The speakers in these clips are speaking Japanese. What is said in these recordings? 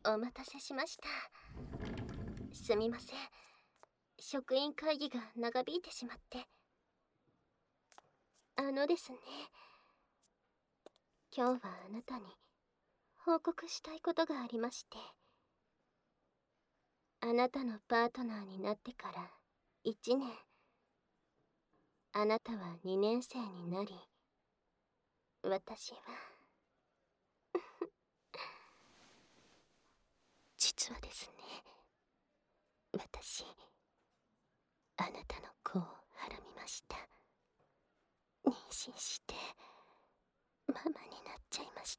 お待たせしました。すみません。職員会議が長引いてしまって。ですね。今日はあなたに報告したいことがありまして。あなたのパートナーになってから1年。あなたは2年生になり、私は実はですね、私、あなたの子をはらみました。妊娠してママになっちゃいました。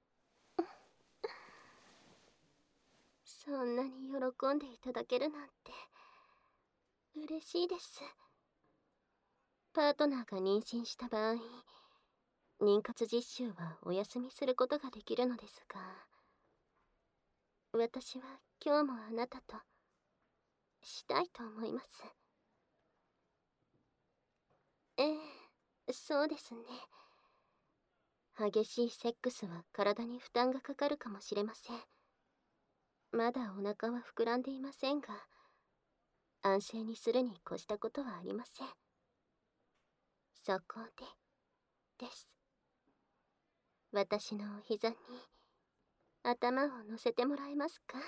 そんなに喜んでいただけるなんて嬉しいです。パートナーが妊娠した場合、妊活実習はお休みすることができるのですが、私は今日もあなたとしたいと思います。ええ、そうですね。激しいセックスは体に負担がかかるかもしれません。まだお腹は膨らんでいませんが、安静にするに越したことはありません。そこで、です。私のお膝に頭を乗せてもらえますか？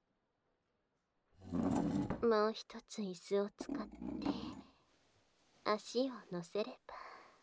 もう一つ椅子を使って足を乗せれば。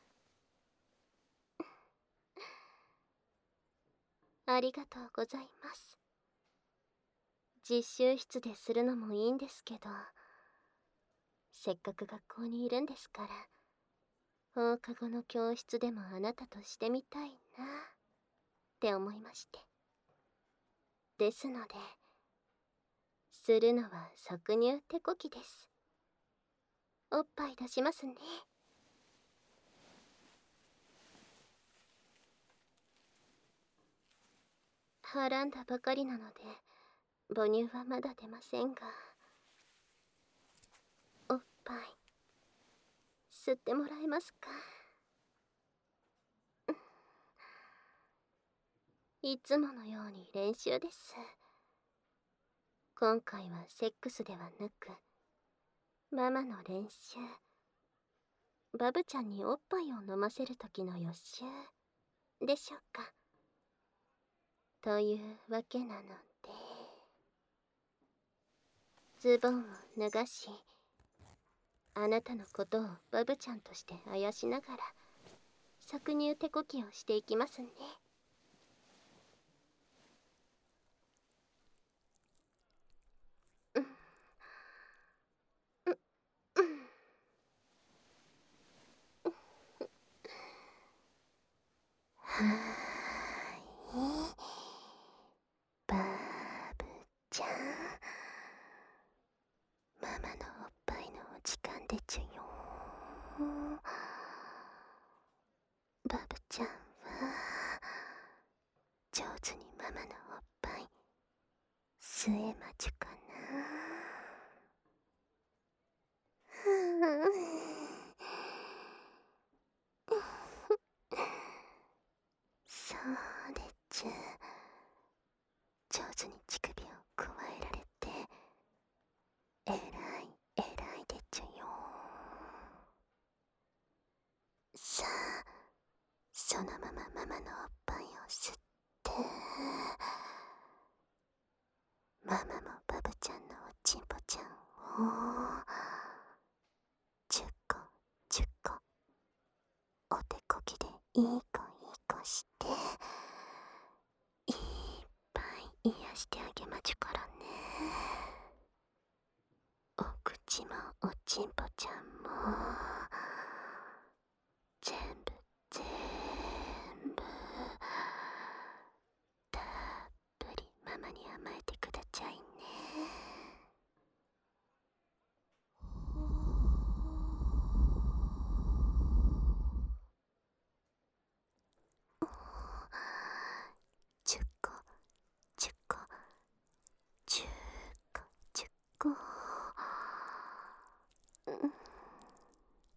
ありがとうございます。実習室でするのもいいんですけど、せっかく学校にいるんですから、放課後の教室でもあなたとしてみたいなって思いまして。ですので、するのは搾乳手こきです。おっぱい出しますね。はらんだばかりなので、母乳はまだ出ませんが、おっぱい吸ってもらえますか？いつものように練習です。今回はセックスではなく、ママの練習。バブちゃんにおっぱいを飲ませる時の予習でしょうか。というわけなので、ズボンを脱がし、あなたのことをバブちゃんとしてあやしながら搾乳手こきをしていきますね。はーい、バブちゃん、ママのおっぱいのお時間でちゅよ。バブちゃんは上手にママのおっぱい吸えまちゅかな。そうでちゅ。上手に乳首をくわえられてえらいえらいでちゅよ。さあ、そのままママのおっぱいを吸って、ママもバブちゃんのおちんぽちゃんを10個10個お手こぎでいい子いい子していっぱい癒してあげまちゅからね。お口もおちんぽちゃんも全部全部たっぷりママに甘えてくだちゃいね。10個10個10個10個、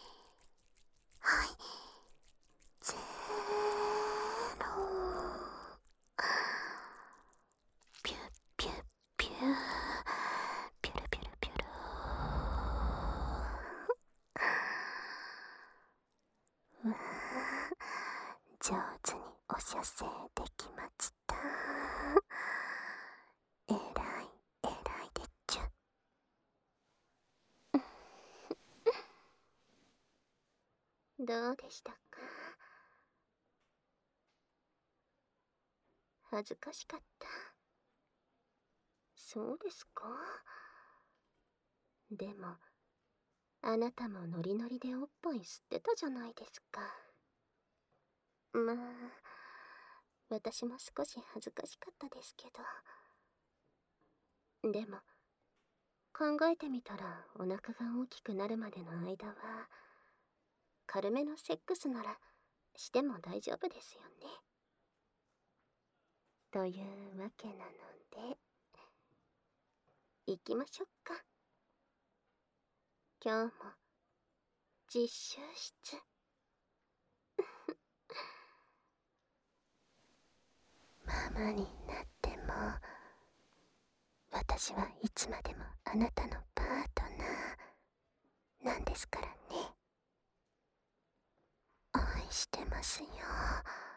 上手にお射精できました。えらいえらいでっちゅ。どうでしたか？恥ずかしかった？そうですか。でもあなたもノリノリでおっぱい吸ってたじゃないですか。まあ私も少し恥ずかしかったですけど、でも考えてみたらお腹が大きくなるまでの間は軽めのセックスならしても大丈夫ですよね。というわけなので行きましょうか。今日も実習室。ママになっても私はいつまでもあなたのパートナーなんですからね。愛してますよ。